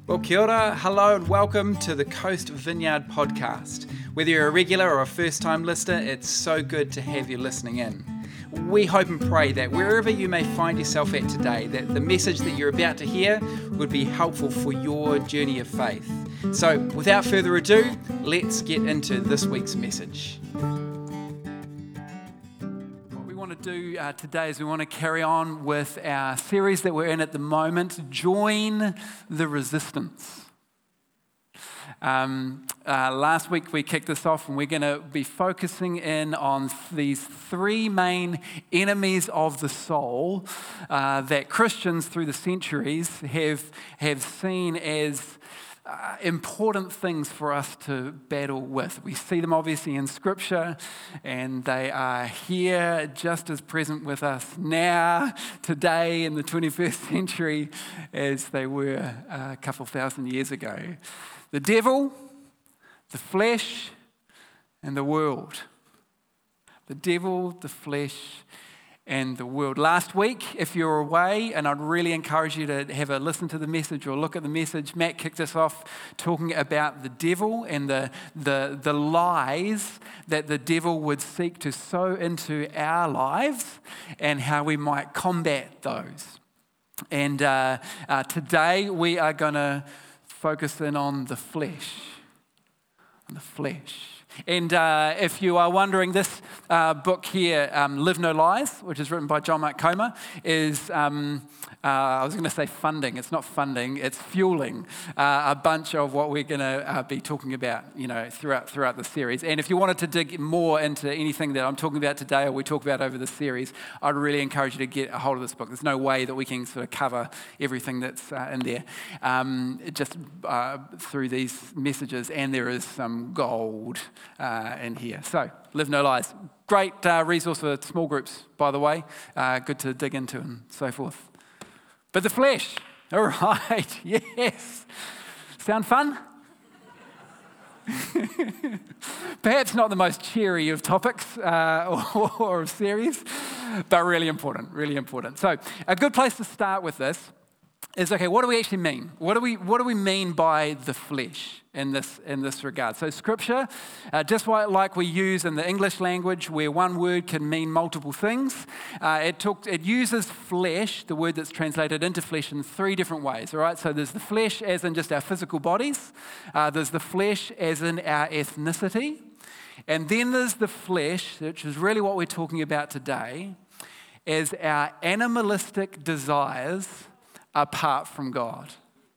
Well, kia ora, hello and welcome to the Coast Vineyard podcast. Whether you're a regular or a first-time listener, it's so good to have you listening in. We hope and pray that wherever you may find yourself at today, that the message that you're about to hear would be helpful for your journey of faith. So, without further ado, let's get into this week's message. To do today is we want to carry on with our series that we're in at the moment, Join the Resistance. Last week we kicked this off and we're going to be focusing in on these three main enemies of the soul that Christians through the centuries have seen as important things for us to battle with. We see them obviously in Scripture, and they are here just as present with us now, today in the 21st century, as they were a couple thousand years ago. The devil, the flesh, and the world. The devil, the flesh, and the world. Last week, if you're away, and I'd really encourage you to have a listen to the message or look at the message, Matt kicked us off talking about the devil and the lies that the devil would seek to sow into our lives and how we might combat those. And today we are going to focus in on the flesh. On the flesh. And if you are wondering, this book here, Live No Lies, which is written by John Mark Comer, is, I was going to say funding. It's not funding, it's fueling a bunch of what we're going to be talking about, throughout the series. And if you wanted to dig more into anything that I'm talking about today or we talk about over the series, I'd really encourage you to get a hold of this book. There's no way that we can sort of cover everything that's in there just through these messages, and there is some gold in here. So, Live No Lies. Great resource for small groups, by the way. Good to dig into and so forth. But the flesh. All right. Yes. Sound fun? Perhaps not the most cheery of topics or of series, but really important, really important. So, a good place to start with this is, okay, what do we actually mean? What do we mean by the flesh in this regard? So Scripture, just like we use in the English language, where one word can mean multiple things, it uses flesh, the word that's translated into flesh, in three different ways. All right, so there's the flesh as in just our physical bodies. There's the flesh as in our ethnicity, and then there's the flesh, which is really what we're talking about today, as our animalistic desires apart from God.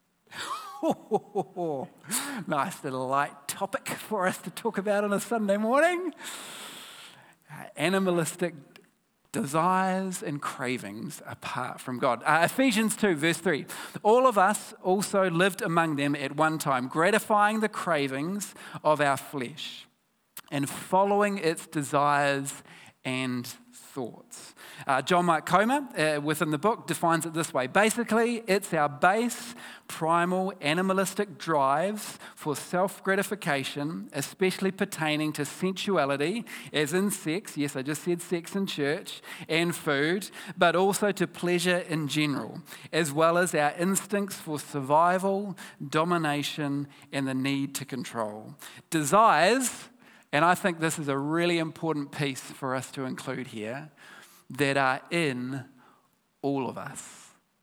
Nice little light topic for us to talk about on a Sunday morning. Animalistic desires and cravings apart from God. Ephesians 2, verse 3. All of us also lived among them at one time, gratifying the cravings of our flesh and following its desires and thoughts. John Mark Comer, within the book, defines it this way. Basically, it's our base, primal, animalistic drives for self-gratification, especially pertaining to sensuality, as in sex, yes, I just said sex in church, and food, but also to pleasure in general, as well as our instincts for survival, domination, and the need to control. Desires, and I think this is a really important piece for us to include here, that are in all of us.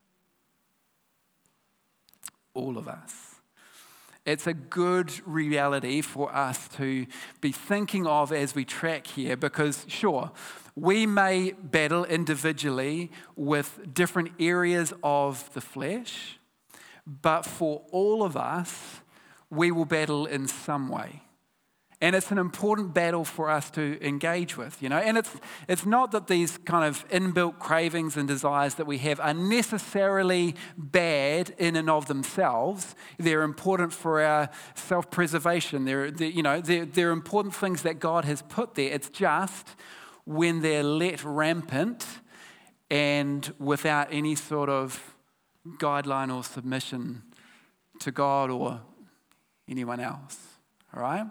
All of us. It's a good reality for us to be thinking of as we track here, because sure, we may battle individually with different areas of the flesh, but for all of us, we will battle in some way. And it's an important battle for us to engage with, And it's not that these kind of inbuilt cravings and desires that we have are necessarily bad in and of themselves. They're important for our self-preservation. They're important things that God has put there. It's just when they're let rampant and without any sort of guideline or submission to God or anyone else, all right?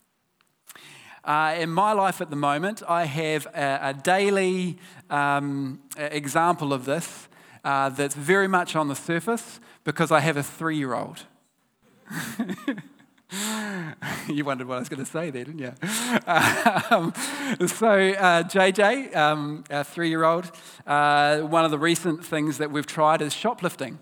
In my life at the moment, I have a daily example of this that's very much on the surface because I have a 3-year-old. You wondered what I was going to say there, didn't you? JJ, our 3-year-old, one of the recent things that we've tried is shoplifting.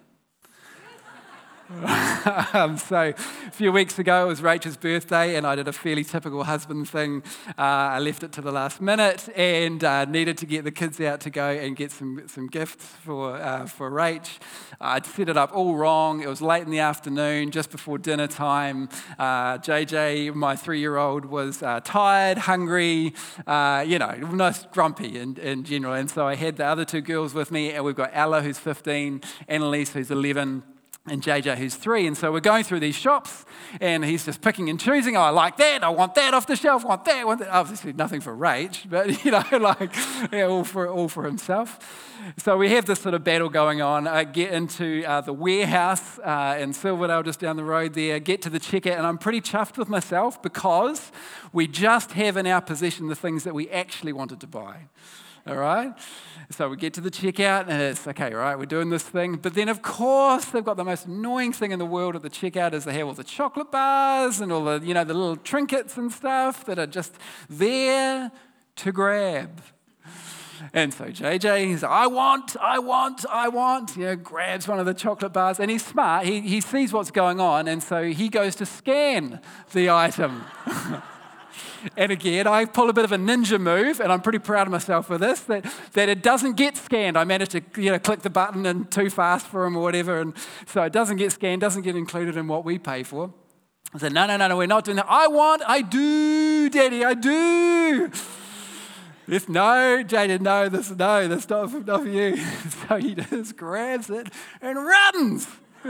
So a few weeks ago, it was Rachel's birthday, and I did a fairly typical husband thing. I left it to the last minute and needed to get the kids out to go and get some gifts for Rach. I'd set it up all wrong. It was late in the afternoon, just before dinner time. JJ, my 3-year-old, was tired, hungry, nice grumpy in general. And so I had the other 2 girls with me, and we've got Ella, who's 15, Annalise, who's 11, and JJ, who's 3. And so we're going through these shops, and he's just picking and choosing. Oh, I like that. I want that off the shelf. I want that. Obviously, nothing for Rach, but, all for himself. So we have this sort of battle going on. I get into the warehouse in Silverdale, just down the road there, get to the checkout, and I'm pretty chuffed with myself because we just have in our possession the things that we actually wanted to buy. All right? So we get to the checkout, and it's, okay, all right, we're doing this thing. But then, of course, they've got the most annoying thing in the world at the checkout is they have all the chocolate bars and all the, the little trinkets and stuff that are just there to grab. And so JJ, he's like, I want, grabs one of the chocolate bars. And he's smart. He sees what's going on, and so he goes to scan the item. And again, I pull a bit of a ninja move, and I'm pretty proud of myself for this, that it doesn't get scanned. I managed to click the button and too fast for him or whatever, and so it doesn't get scanned, doesn't get included in what we pay for. I said, no, we're not doing that. I do, Daddy, I do. This, no, Jaden, no, that's not for you. So he just grabs it and runs.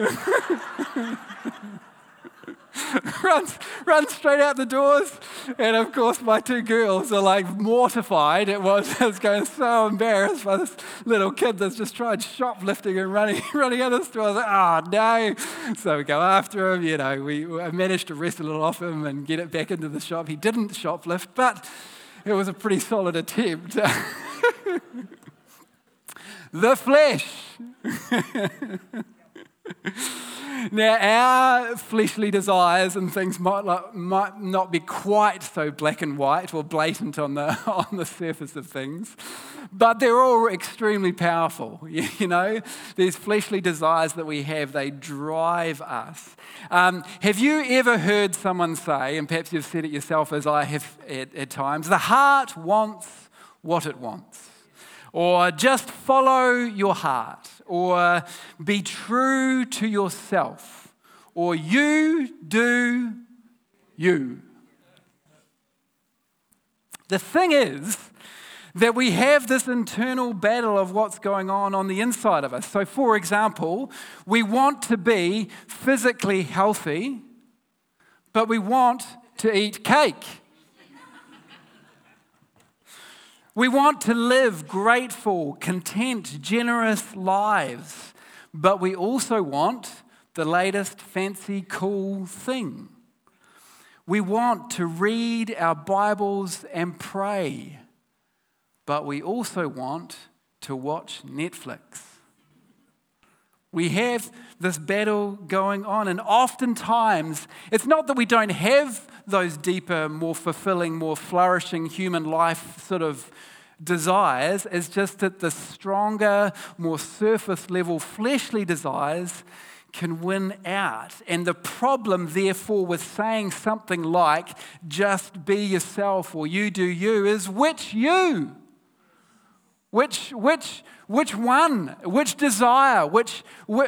runs straight out the doors, and of course my 2 girls are like mortified. I was going so embarrassed by this little kid that's just tried shoplifting and running out of the store. I was like, oh no! So we go after him. I managed to wrest a little off him and get it back into the shop. He didn't shoplift, but it was a pretty solid attempt. The flesh. Now, our fleshly desires and things might not be quite so black and white or blatant on the surface of things, but they're all extremely powerful. These fleshly desires that we have, they drive us. Have you ever heard someone say, and perhaps you've said it yourself as I have at times, the heart wants what it wants? Or just follow your heart, or be true to yourself, or you do you. The thing is that we have this internal battle of what's going on the inside of us. So, for example, we want to be physically healthy, but we want to eat cake. We want to live grateful, content, generous lives, but we also want the latest fancy, cool thing. We want to read our Bibles and pray, but we also want to watch Netflix. We have this battle going on, and oftentimes it's not that we don't have those deeper, more fulfilling, more flourishing human life sort of desires. It's just that the stronger, more surface level fleshly desires can win out. And the problem, therefore, with saying something like, just be yourself or you do you, is which you? Which one? Which desire? Which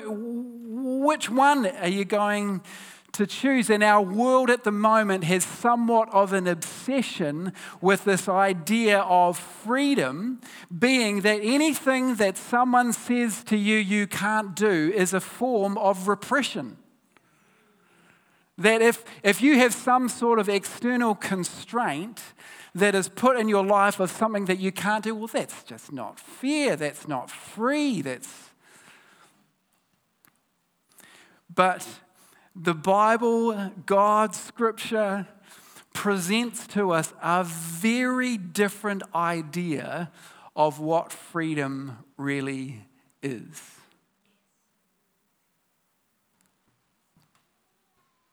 one are you going to choose? And our world at the moment has somewhat of an obsession with this idea of freedom, being that anything that someone says to you you can't do is a form of repression. That if you have some sort of external constraint that is put in your life of something that you can't do, well, that's just not fair, that's not free, But the Bible, God's scripture, presents to us a very different idea of what freedom really is.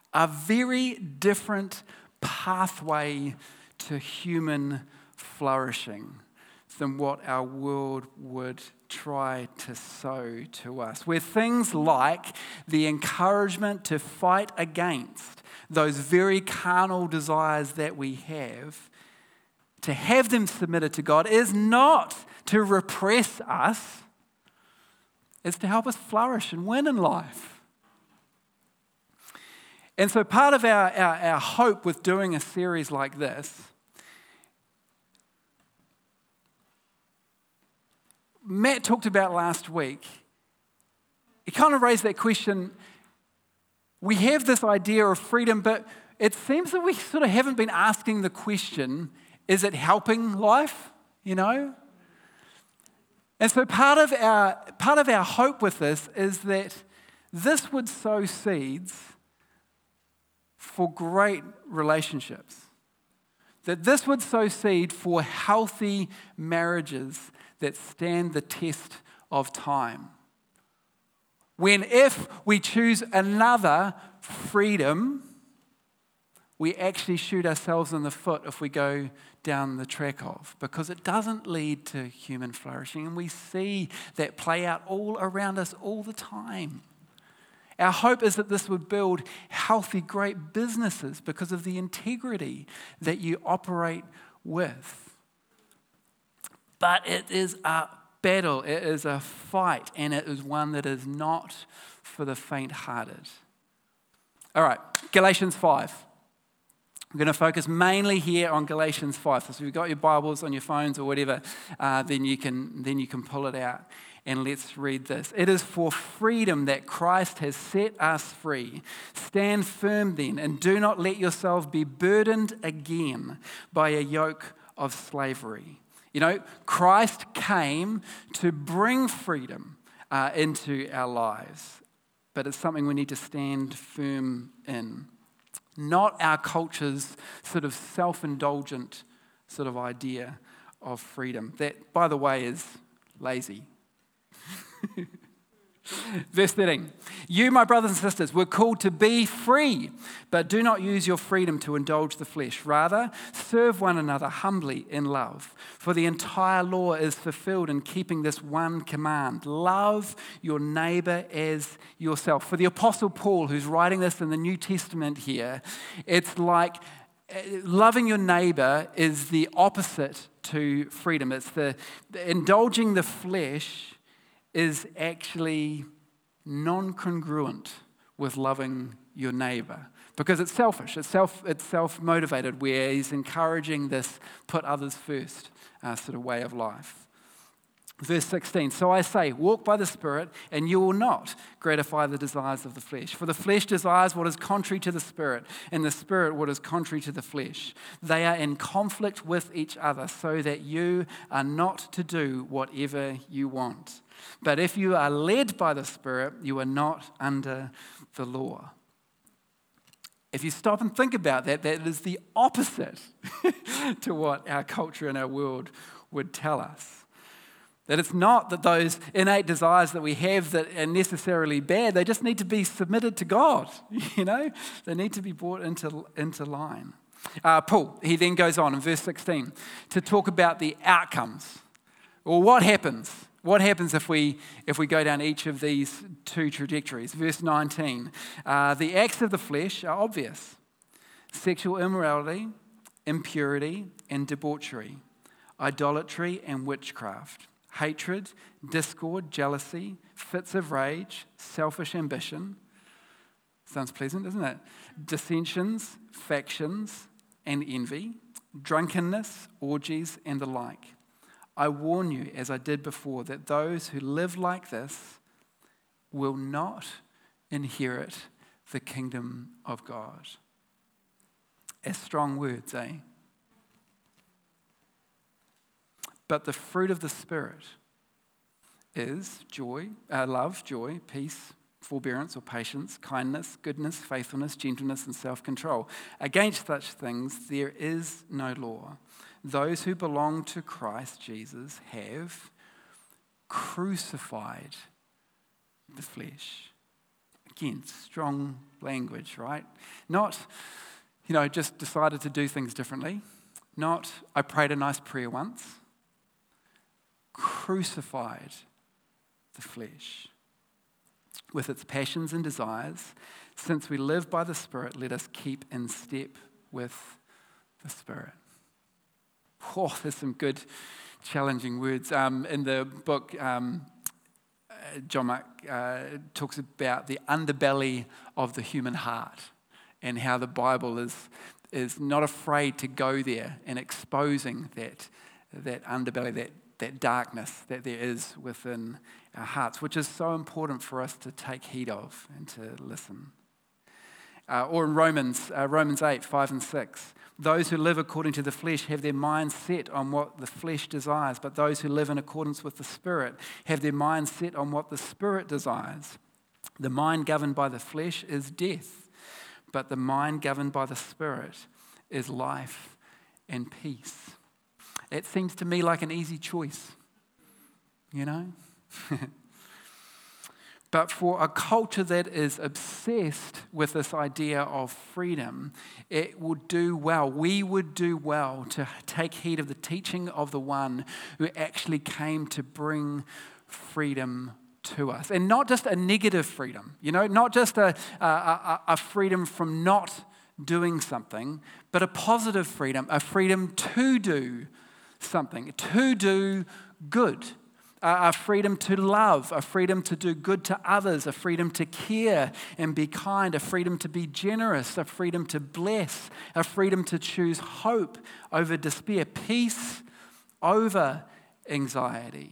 a very different pathway to human flourishing than what our world would try to sow to us. Where things like the encouragement to fight against those very carnal desires that we have, to have them submitted to God, is not to repress us, it's to help us flourish and win in life. And so part of our hope with doing a series like this, Matt talked about last week, it kind of raised that question. We have this idea of freedom, but it seems that we sort of haven't been asking the question, is it helping life, you know? And so part of our hope with this is that this would sow seeds for great relationships. That this would sow seed for healthy marriages that stand the test of time. When if we choose another freedom, we actually shoot ourselves in the foot if we go down the track of, because it doesn't lead to human flourishing, and we see that play out all around us all the time. Our hope is that this would build healthy, great businesses because of the integrity that you operate with. But it is a battle, it is a fight, and it is one that is not for the faint-hearted. All right, Galatians 5. I'm going to focus mainly here on Galatians 5. So if you've got your Bibles on your phones or whatever, then you can pull it out. And let's read this. It is for freedom that Christ has set us free. Stand firm then, and do not let yourselves be burdened again by a yoke of slavery. You know, Christ came to bring freedom into our lives, but it's something we need to stand firm in. Not our culture's sort of self-indulgent sort of idea of freedom. That, by the way, is lazy. Verse 13, you, my brothers and sisters, were called to be free, but do not use your freedom to indulge the flesh. Rather, serve one another humbly in love. For the entire law is fulfilled in keeping this one command: love your neighbor as yourself. For the Apostle Paul, who's writing this in the New Testament here, it's like loving your neighbor is the opposite to freedom. It's the indulging the flesh is actually non-congruent with loving your neighbor, because it's selfish, it's self-motivated, where he's encouraging this put others first sort of way of life. Verse 16, so I say, walk by the Spirit, and you will not gratify the desires of the flesh. For the flesh desires what is contrary to the Spirit, and the Spirit what is contrary to the flesh. They are in conflict with each other, so that you are not to do whatever you want. But if you are led by the Spirit, you are not under the law. If you stop and think about that, that is the opposite to what our culture and our world would tell us. That it's not that those innate desires that we have that are necessarily bad, they just need to be submitted to God, you know? They need to be brought into line. Paul, he then goes on in verse 16 to talk about the outcomes. Or what happens? What happens if we go down each of these two trajectories? Verse 19, the acts of the flesh are obvious: sexual immorality, impurity and debauchery, idolatry and witchcraft, hatred, discord, jealousy, fits of rage, selfish ambition. Sounds pleasant, doesn't it? Dissensions, factions and envy, drunkenness, orgies and the like. I warn you, as I did before, that those who live like this will not inherit the kingdom of God. As strong words, eh? But the fruit of the Spirit is joy, love, joy, peace, forbearance or patience, kindness, goodness, faithfulness, gentleness, and self-control. Against such things there is no law. Those who belong to Christ Jesus have crucified the flesh. Again, strong language, right? Not, just decided to do things differently. Not, I prayed a nice prayer once. Crucified the flesh with its passions and desires. Since we live by the Spirit, let us keep in step with the Spirit. Oh, there's some good, challenging words. In the book, John Mark talks about the underbelly of the human heart and how the Bible is not afraid to go there and exposing that underbelly, that darkness that there is within our hearts, which is so important for us to take heed of and to listen. Or in Romans 8, 5 and 6, those who live according to the flesh have their minds set on what the flesh desires, but those who live in accordance with the Spirit have their minds set on what the Spirit desires. The mind governed by the flesh is death, but the mind governed by the Spirit is life and peace. It seems to me like an easy choice, But for a culture that is obsessed with this idea of freedom, it would do well. We would do well to take heed of the teaching of the one who actually came to bring freedom to us. And not just a negative freedom, not just a freedom from not doing something, but a positive freedom, a freedom to do something, to do good. A freedom to love, a freedom to do good to others, a freedom to care and be kind, a freedom to be generous, a freedom to bless, a freedom to choose hope over despair, peace over anxiety.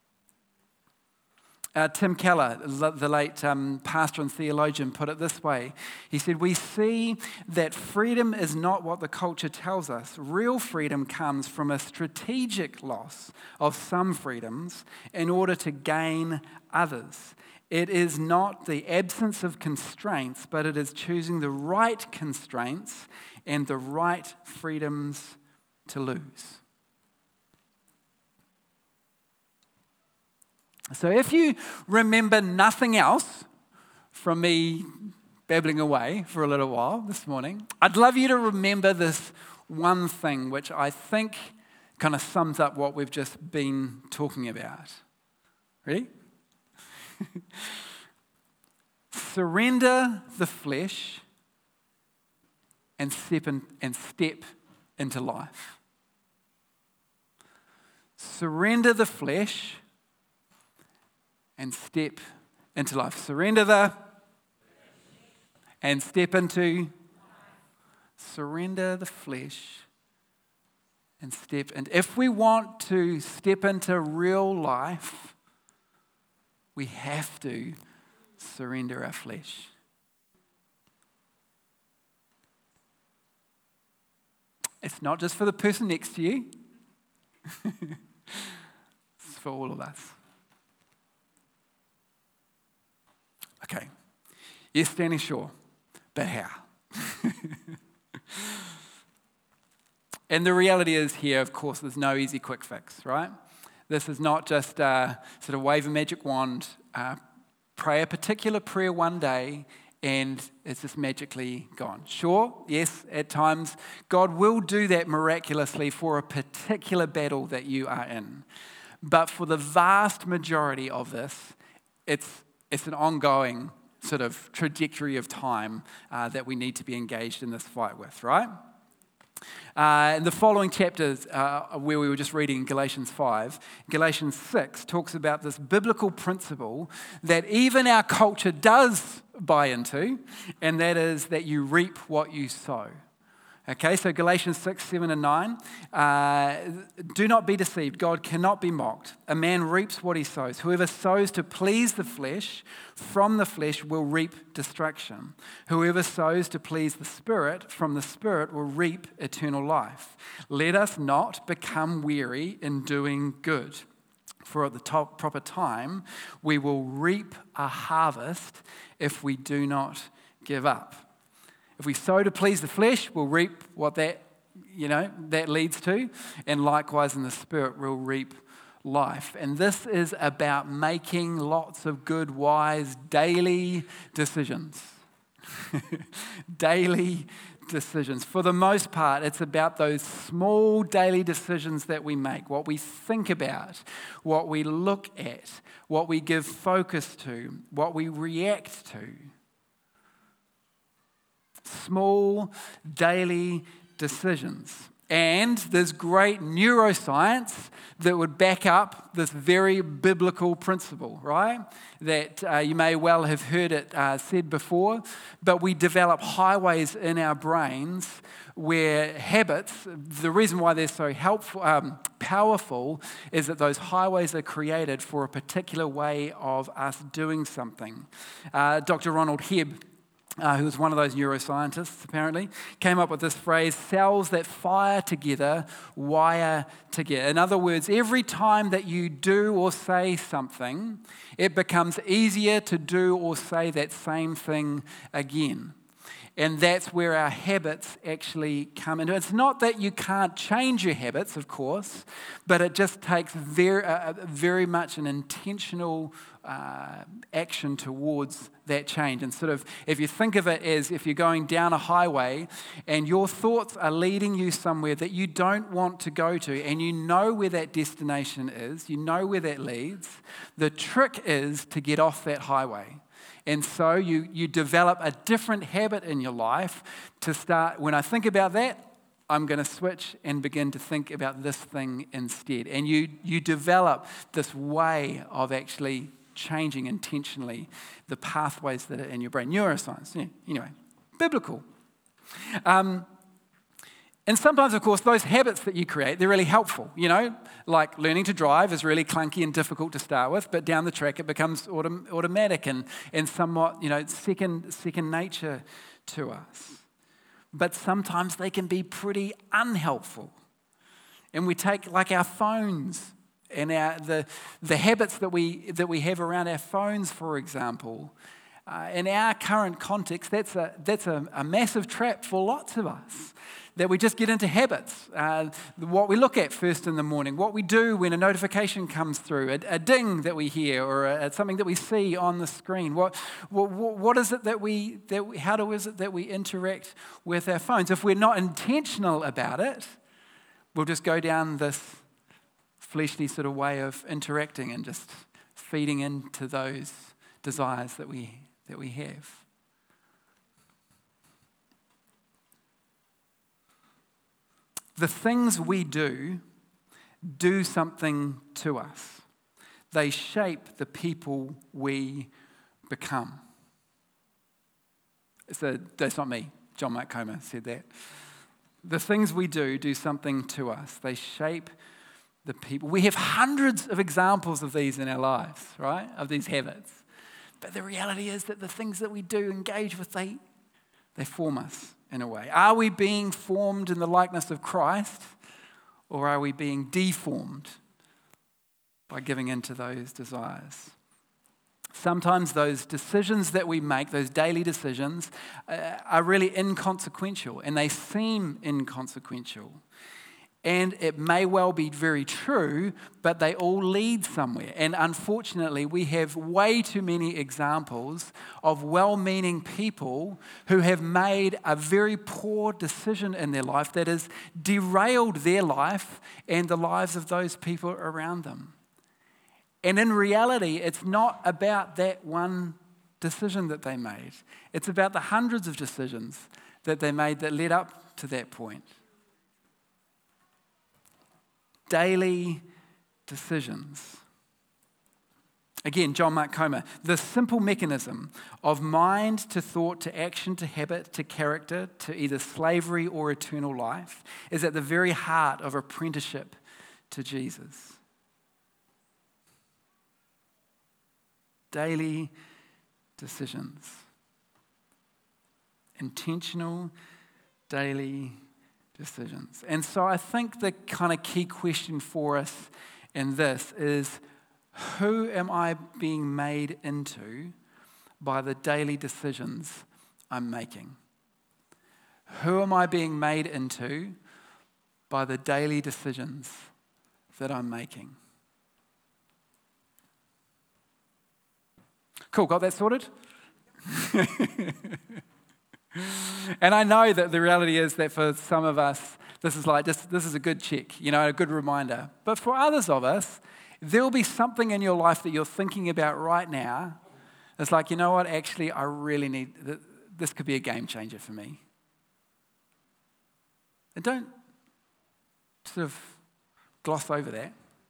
Tim Keller, the late pastor and theologian, put it this way. He said, we see that freedom is not what the culture tells us. Real freedom comes from a strategic loss of some freedoms in order to gain others. It is not the absence of constraints, but it is choosing the right constraints and the right freedoms to lose. So if you remember nothing else from me babbling away for a little while this morning, I'd love you to remember this one thing which I think kind of sums up what we've just been talking about. Ready? Surrender the flesh and step into life. Surrender the flesh and step into life. Surrender and step into. Surrender the flesh and step. And if we want to step into real life, we have to surrender our flesh. It's not just for the person next to you. It's for all of us. Okay, you're standing sure, but how? And the reality is here, of course, there's no easy quick fix, right? This is not just sort of wave a magic wand, pray a particular prayer one day, and it's just magically gone. Sure, yes, at times, God will do that miraculously for a particular battle that you are in. But for the vast majority of this, it's an ongoing sort of trajectory of time that we need to be engaged in this fight with, right? In the following chapters where we were just reading Galatians 5, Galatians 6 talks about this biblical principle that even our culture does buy into, and that is that you reap what you sow. Okay, so Galatians 6, 7 and 9, do not be deceived, God cannot be mocked. A man reaps what he sows. Whoever sows to please the flesh, from the flesh will reap destruction. Whoever sows to please the Spirit, from the Spirit will reap eternal life. Let us not become weary in doing good, for at the proper time we will reap a harvest if we do not give up. If we sow to please the flesh, we'll reap what that leads to. And likewise in the Spirit, we'll reap life. And this is about making lots of good, wise, daily decisions. Daily decisions. For the most part, it's about those small daily decisions that we make, what we think about, what we look at, what we give focus to, what we react to. Small daily decisions. And there's great neuroscience that would back up this very biblical principle, right? That you may well have heard it said before, but we develop highways in our brains where habits, the reason why they're so powerful is that those highways are created for a particular way of us doing something. Dr. Ronald Hebb, who was one of those neuroscientists apparently, came up with this phrase, cells that fire together, wire together. In other words, every time that you do or say something, it becomes easier to do or say that same thing again. And that's where our habits actually come into. It's not that you can't change your habits, of course, but it just takes very much an intentional action towards that change. And sort of, if you think of it as if you're going down a highway and your thoughts are leading you somewhere that you don't want to go to, and you know where that destination is, you know where that leads, the trick is to get off that highway. And so you develop a different habit in your life to start, when I think about that, I'm going to switch and begin to think about this thing instead. And you develop this way of actually changing intentionally the pathways that are in your brain. Neuroscience, yeah, anyway, biblical. And sometimes, of course, those habits that you create, they're really helpful, like learning to drive is really clunky and difficult to start with, but down the track it becomes automatic and somewhat, second nature to us. But sometimes they can be pretty unhelpful. And we take like our phones and the habits that we have around our phones, for example. In our current context, that's a massive trap for lots of us. That we just get into habits, what we look at first in the morning, what we do when a notification comes through, a ding that we hear, or something that we see on the screen. What is it how is it that we interact with our phones? If we're not intentional about it, we'll just go down this fleshly sort of way of interacting and just feeding into those desires that we have. The things we do something to us. They shape the people we become. So that's not me. John Mark Comer said that. The things we do something to us. They shape the people. We have hundreds of examples of these in our lives, right? Of these habits. But the reality is that the things that we do engage with, they form us in a way. Are we being formed in the likeness of Christ, or are we being deformed by giving into those desires? Sometimes those decisions that we make, those daily decisions, are really inconsequential, and they seem inconsequential. And it may well be very true, but they all lead somewhere. And unfortunately, we have way too many examples of well-meaning people who have made a very poor decision in their life that has derailed their life and the lives of those people around them. And in reality, it's not about that one decision that they made. It's about the hundreds of decisions that they made that led up to that point. Daily decisions. Again, John Mark Comer, the simple mechanism of mind to thought to action to habit to character to either slavery or eternal life is at the very heart of apprenticeship to Jesus. Daily decisions. Intentional daily decisions. And so I think the kind of key question for us in this is, who am I being made into by the daily decisions I'm making? Who am I being made into by the daily decisions that I'm making? Cool, got that sorted? And I know that the reality is that for some of us, this is a good check, a good reminder. But for others of us, there'll be something in your life that you're thinking about right now. It's like, you know what, actually, I really need, this could be a game changer for me. And don't sort of gloss over that.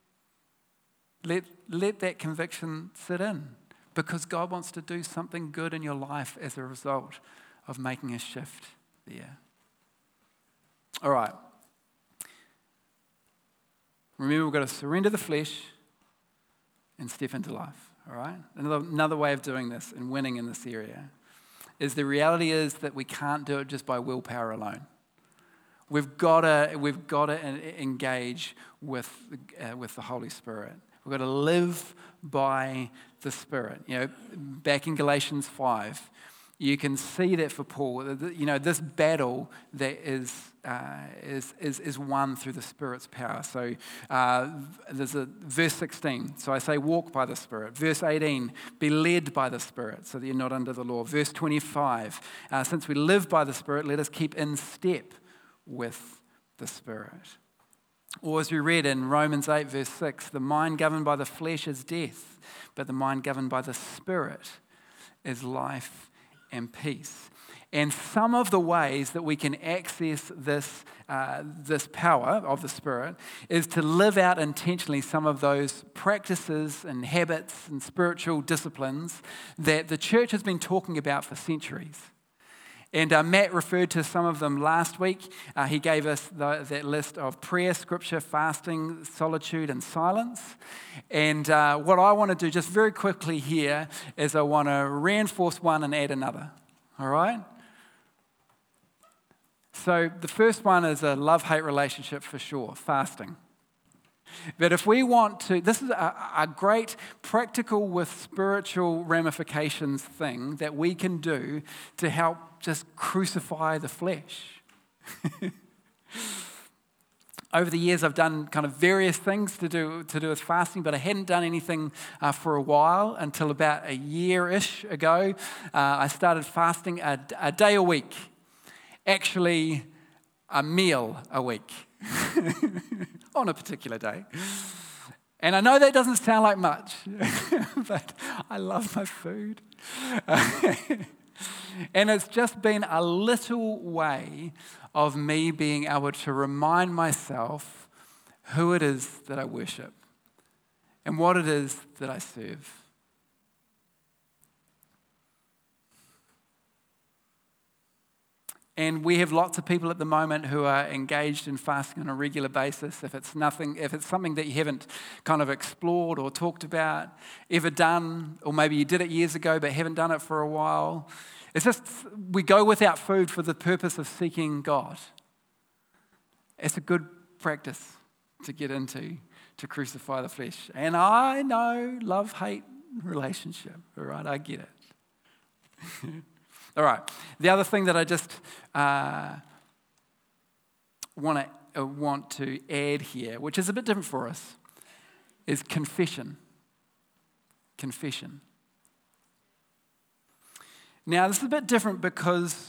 Let that conviction sit in, because God wants to do something good in your life as a result of making a shift there. All right. Remember, we've got to surrender the flesh and step into life. All right? Another way of doing this and winning in this area is the reality is that we can't do it just by willpower alone. We've got to engage with the Holy Spirit. We've got to live by the Spirit. Back in Galatians 5, you can see that for Paul, this battle that is won through the Spirit's power. So there's a verse 16. So I say, walk by the Spirit. Verse 18, be led by the Spirit, so that you're not under the law. Verse 25, since we live by the Spirit, let us keep in step with the Spirit. Or as we read in Romans 8, verse 6, the mind governed by the flesh is death, but the mind governed by the Spirit is life and peace. And some of the ways that we can access this power of the Spirit is to live out intentionally some of those practices and habits and spiritual disciplines that the church has been talking about for centuries. And Matt referred to some of them last week. He gave us that list of prayer, scripture, fasting, solitude, and silence. And what I want to do just very quickly here is I want to reinforce one and add another. All right? So the first one is a love-hate relationship for sure, fasting. But if we want to, this is a great practical with spiritual ramifications thing that we can do to help just crucify the flesh. Over the years, I've done kind of various things to do with fasting, but I hadn't done anything for a while until about a year-ish ago. I started fasting a day a week, actually a meal a week. On a particular day. And I know that doesn't sound like much, but I love my food. And it's just been a little way of me being able to remind myself who it is that I worship and what it is that I serve. And we have lots of people at the moment who are engaged in fasting on a regular basis. If it's something that you haven't kind of explored or talked about, ever done, or maybe you did it years ago but haven't done it for a while, it's just we go without food for the purpose of seeking God. It's a good practice to get into, to crucify the flesh. And I know love-hate relationship, all right, I get it. All right, the other thing that I just want to add here, which is a bit different for us, is confession. Confession. Now, this is a bit different because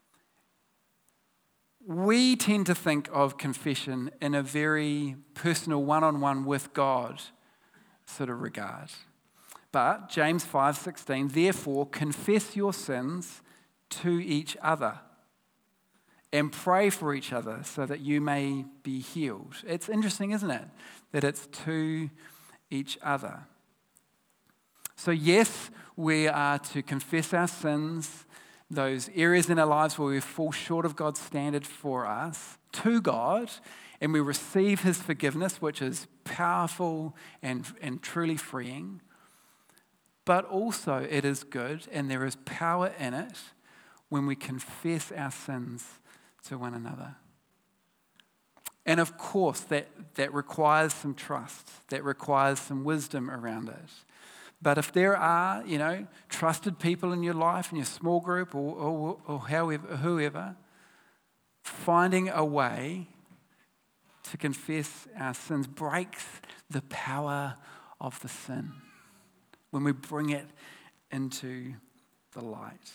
we tend to think of confession in a very personal, one-on-one with God sort of regard. But James 5:16, therefore confess your sins to each other and pray for each other so that you may be healed. It's interesting, isn't it, that it's to each other. So yes, we are to confess our sins, those areas in our lives where we fall short of God's standard for us, to God, and we receive his forgiveness, which is powerful and truly freeing. But also it is good, and there is power in it, when we confess our sins to one another. And of course, that requires some trust. That requires some wisdom around it. But if there are, trusted people in your life, in your small group, or whoever, finding a way to confess our sins breaks the power of the sin when we bring it into the light.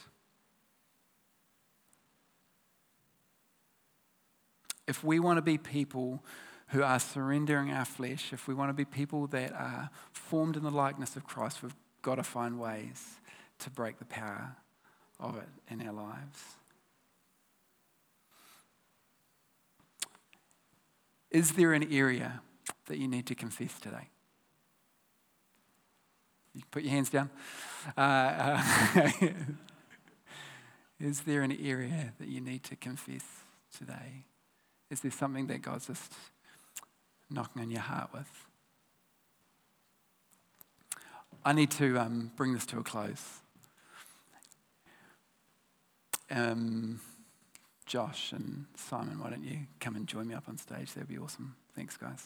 If we want to be people who are surrendering our flesh, if we want to be people that are formed in the likeness of Christ, we've got to find ways to break the power of it in our lives. Is there an area that you need to confess today? You can put your hands down. Is there an area that you need to confess today? Is there something that God's just knocking on your heart with? I need to bring this to a close. Josh and Simon, why don't you come and join me up on stage? That'd be awesome. Thanks, guys.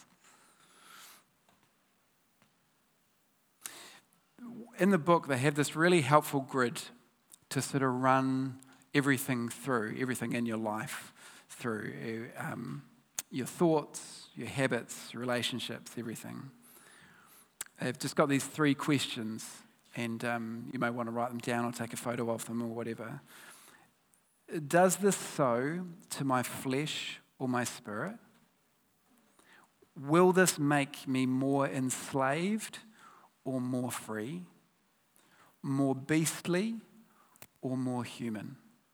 In the book, they have this really helpful grid to sort of run everything in your life through. Your thoughts, your habits, relationships, everything. They've just got these 3 questions, and you may want to write them down or take a photo of them or whatever. Does this sow to my flesh or my spirit? Will this make me more enslaved or more free? More beastly or more human?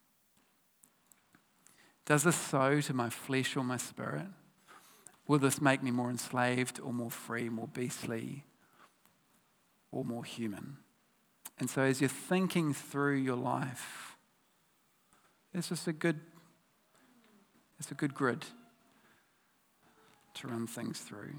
Does this sow to my flesh or my spirit? Will this make me more enslaved or more free, more beastly or more human? And so as you're thinking through your life, it's a good grid to run things through.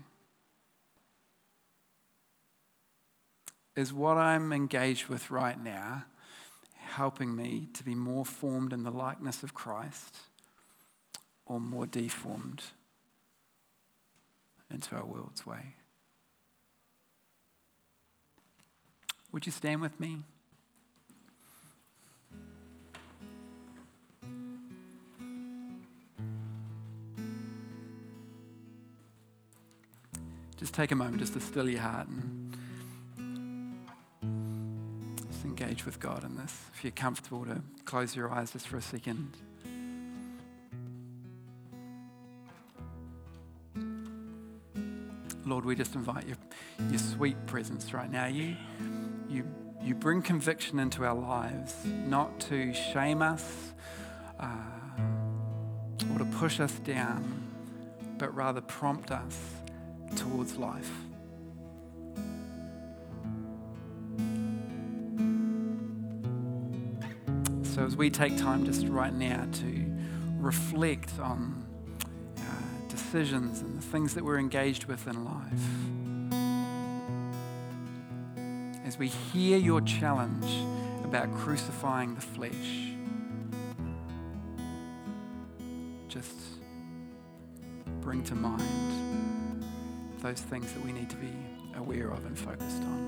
Is what I'm engaged with right now helping me to be more formed in the likeness of Christ or more deformed into our world's way? Would you stand with me? Just take a moment just to still your heart and just engage with God in this. If you're comfortable to close your eyes just for a second. Lord, we just invite your sweet presence right now. You bring conviction into our lives, not to shame us or to push us down, but rather prompt us towards life. So as we take time just right now to reflect on decisions and the things that we're engaged with in life, as we hear your challenge about crucifying the flesh, just bring to mind those things that we need to be aware of and focused on.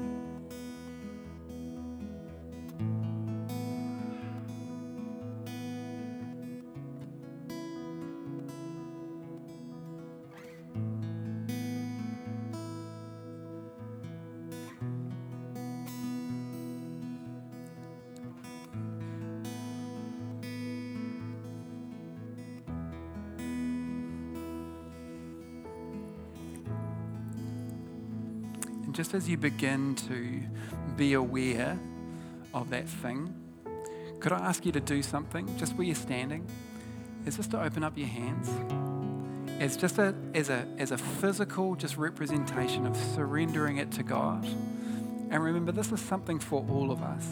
Just as you begin to be aware of that thing, could I ask you to do something just where you're standing? Is just to open up your hands as just as a physical just representation of surrendering it to God. And remember, this is something for all of us.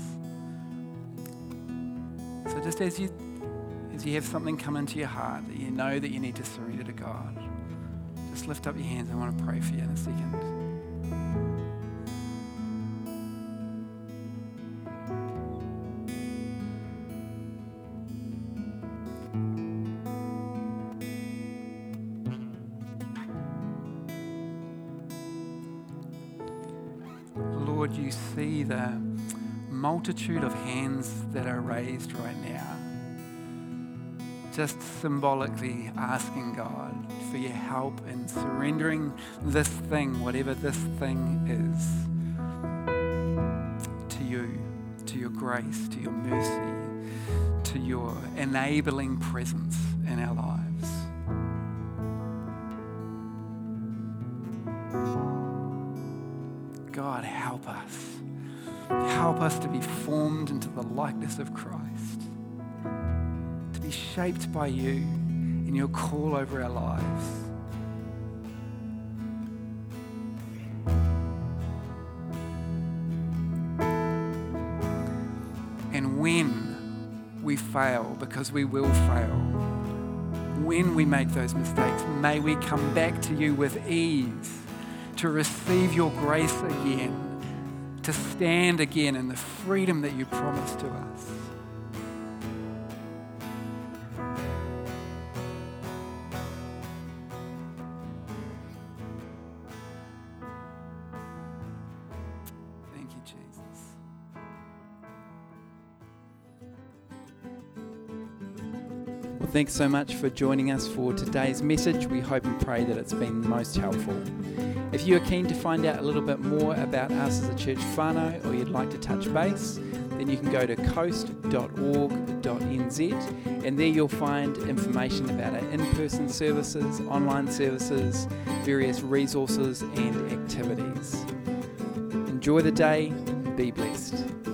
So just as you have something come into your heart that you know that you need to surrender to God, just lift up your hands. I want to pray for you in a second. Lord, you see the multitude of hands that are raised right now, just symbolically asking God for your help in surrendering this thing, whatever this thing is, to you to your grace, to your mercy, to your enabling presence in our lives. God, help us. Help us to be formed into the likeness of Christ, to be shaped by you in your call over our lives. And when we fail, because we will fail, when we make those mistakes, may we come back to you with ease, to receive your grace again, to stand again in the freedom that you promised to us. Thank you, Jesus. Well, thanks so much for joining us for today's message. We hope and pray that it's been most helpful. If you are keen to find out a little bit more about us as a church whānau, or you'd like to touch base, then you can go to coast.org.nz, and there you'll find information about our in-person services, online services, various resources and activities. Enjoy the day, be blessed.